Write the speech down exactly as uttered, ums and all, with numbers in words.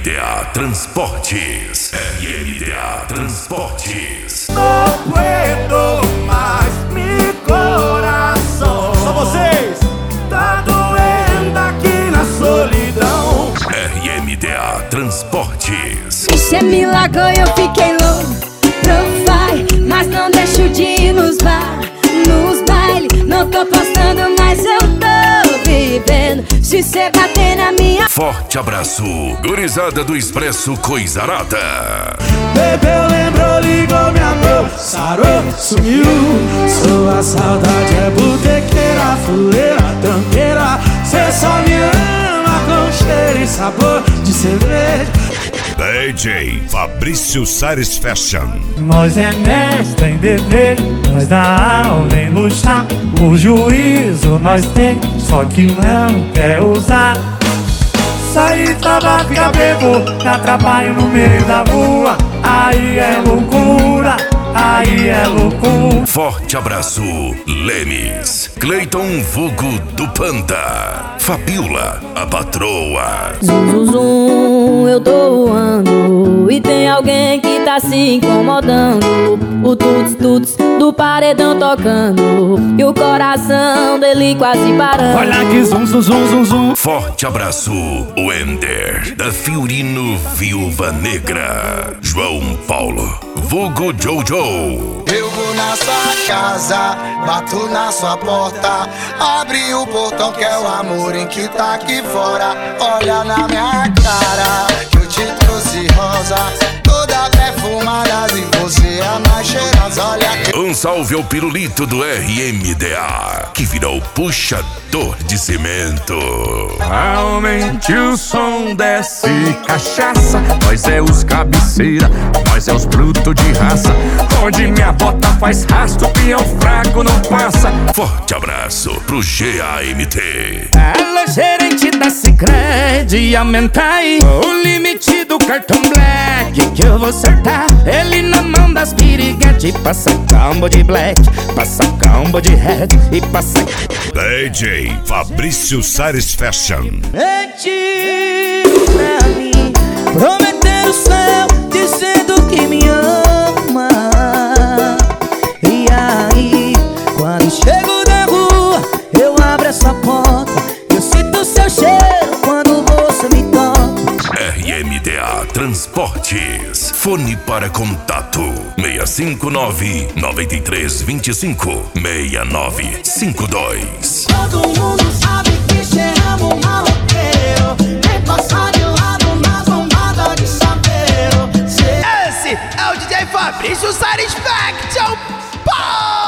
D A Transportes. R M D A Transportes. No puedo mais, mi coração. Só vocês. Tá doendo aqui na solidão. R M D A Transportes. Você me largou e eu fiquei louco. Vai, mas não deixo de ir nos bar, nos baile. Não tô postando, mas eu tô vivendo. Se cê bater na minha... Forte abraço, gurizada do Expresso Coisarada. Bebeu, lembrou, ligou, me amou, sarou, sumiu. Sua saudade é botequeira, fuleira, tranqueira. Cê só me ama com cheiro e sabor de cerveja. D J Fabrício Sares Fashion. Nós é mestre em beber, nós dá aula em luxar. O juízo nós tem, só que não quer usar. Sair, trabalhar, ficar bebo, dá trabalho no meio da rua. Aí é loucura, aí é loucura. Forte abraço, Lemes, Cleiton Vugo do Panda, Fabiola, a patroa. Zum, zum, zum, eu tô voando e tem alguém que tá se incomodando. O tuts, tuts do paredão tocando e o coração dele quase parando. Olha que zum, zum, zum, zum, zum. Forte abraço, Wender, da Fiorino Viúva Negra, João Paulo, Vugo Jojo. Eu vou na sua casa, bato na sua porta, abre o portão que é o amor em que tá aqui fora. Olha na minha cara, que eu te trouxe rosa, toda perfumada e você é a mais cheirosa. Olha que... Um salve ao pirulito do R M D A, que virou puxador de cimento. Aumente o som, desce cachaça. Nós é os cabeceira, nós é os brutos de raça. Onde minha bota faz rastro, peão fraco não passa. Forte abraço pro G A M T. Ela gerente da Sicredi e aumenta aí o limite do cartão black que eu vou acertar. Ele na mão das piriguete, passa combo de black, passa combo de red e passa... D J Fabrício Sares Fashion. Mentiu pra mim, prometer o céu, dizendo que me ama. E aí, quando chego na rua, eu abro essa porta, eu sinto seu cheiro quando você me toca. R M D A Transportes. Fone para contato seis cinco nove, nove três dois cinco, seis nove cinco dois. Todo mundo sabe que cheiramos um maloqueiro, nem passar de lado na zombada de chaveiro. Esse é o D J Fabrício Satisfaction.